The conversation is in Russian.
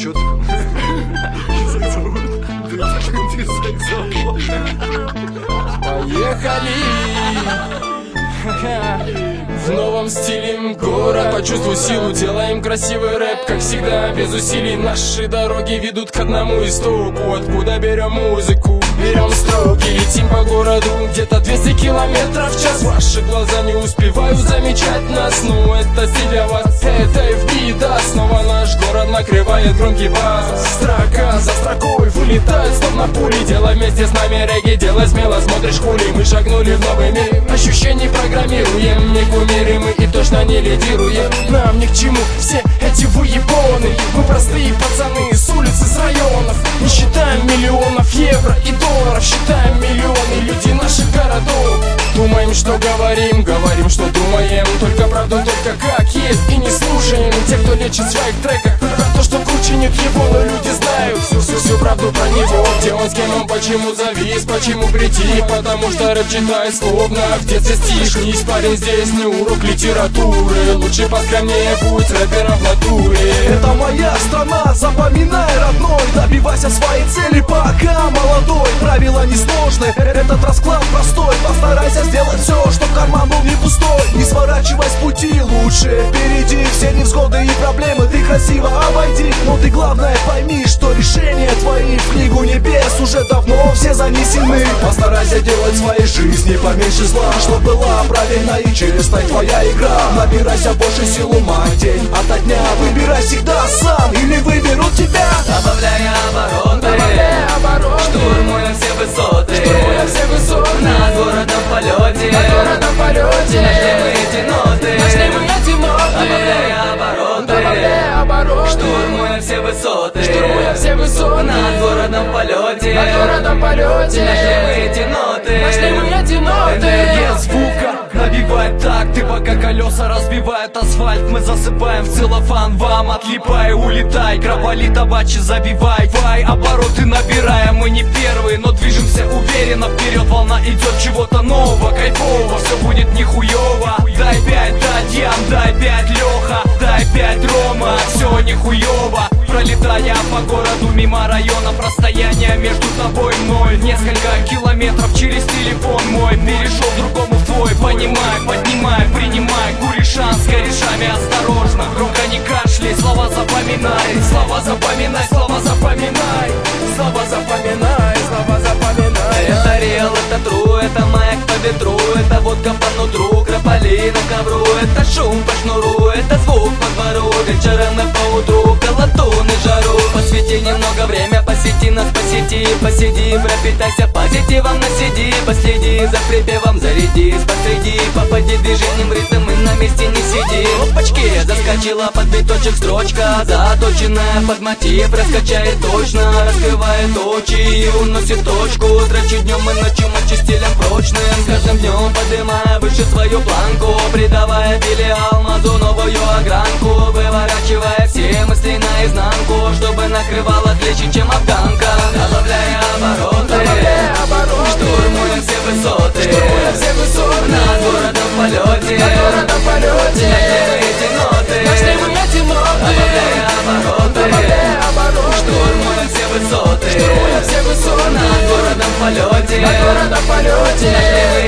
Чё ты? Поехали! В новом стиле город, почувствуй силу, делаем красивый рэп, как всегда, без усилий. Наши дороги ведут к одному истоку. Откуда берем музыку? Берем строки, летим по городу, где-то 200 километров в час. Ваши глаза не успевают замечать нас, но это стиль для вас, это FB, да. Снова наш город накрывает громкий бас. Строка за строкой вылетает, словно пули. Делай вместе с нами регги, делай смело, смотришь хули. Мы шагнули в новый мир, ощущений программируем. Не кумиры мы и точно не лидируем. Нам ни к чему все эти выебоны. Мы простые пацаны с улиц, с районов. Не считаем миллионов евро и долларов, считаем миллионы людей наших городов. Думаем, что говорим, говорим, что думаем. Только правду, только как есть, и не слушаем те, кто лечит в своих треках про то, что круче нет его, но люди знают всю правду про него. Где он, с кем он, почему завис, почему прийти. Потому что рэп читает словно в детстве стишнись. Парень, здесь не урок литературы. Лучше поскромнее будь рэпером в натуре. Это моя страна, запоминай, родной. Добивайся своей цели, пока молодой. Правила несложны, этот расклад простой. Постарайся сделать все, чтоб карман был не пустой. Не сворачивай с пути, лучше впереди. Все невзгоды и проблемы ты красиво обойди. Но ты главное пойми, что решения твои в книгу небес уже давно все занесены. Постарайся делать в своей жизни поменьше зла, чтоб была правильной и честной твоя игра. Набирайся больше сил ума день ото дня. Выбирай всегда сам или выберут тебя. Добавляя обороты, штурмуя все высоты, над городом в полете, нашли мы эти ноты. Добавляя обороты, штурмуя все высоты, над городом в полете, нашли мы эти ноты. Энергия звука набивает такты, пока колеса разбивают асфальт. Мы засыпаем в целлофан, вам отлипай, улетай. Кровали табачи забивай, вай, обороты набираем. Мы не первые, но движемся уверенно вперед. Волна идет чего-то нового, кайфового, все будет нихуево. Дай 5, Дадьян, дай 5, Леха, дай 5, Рома, все нихуево. Пролетая по городу мимо районов, расстояние между тобой и мной несколько километров через телефон мой. Перешел другому в твой, понимай, поднимай, принимай. Кури шанс, корешами осторожно, громко не кашляй, слова запоминай. Слова запоминай, слова запоминай. Слова запоминай, слова запоминай. Это реал, это true, это маяк по ветру, это водка по нутру, крополи на ковру, это шум по шнуру, это звук по двору, вечером и поутру, колотун и жару. Посвяти немного время, посети нас по сети, посиди, пропитайся позитивом на CD, последи за припевом, зарядись посреди, попади движением в ритм и на месте не сиди. Опачки, заскочила под биточек строчка, заточенная под мотив, раскачает точно, раскрывает очи и уносит точку. Трачу днем и ночью мочи стилем прочным, с каждым днем поднимая выше свою планку, придавая филиал мазу новую огранку, выворачивая все мысли наизнанку, чтобы накрывала отличие, чем афганка. Добавляя обороты, штурмуя все высоты, над городом в полете, нашли мы эти ноты. Добавляя обороты, штурмуя все высоты, над городом в полете, нашли мы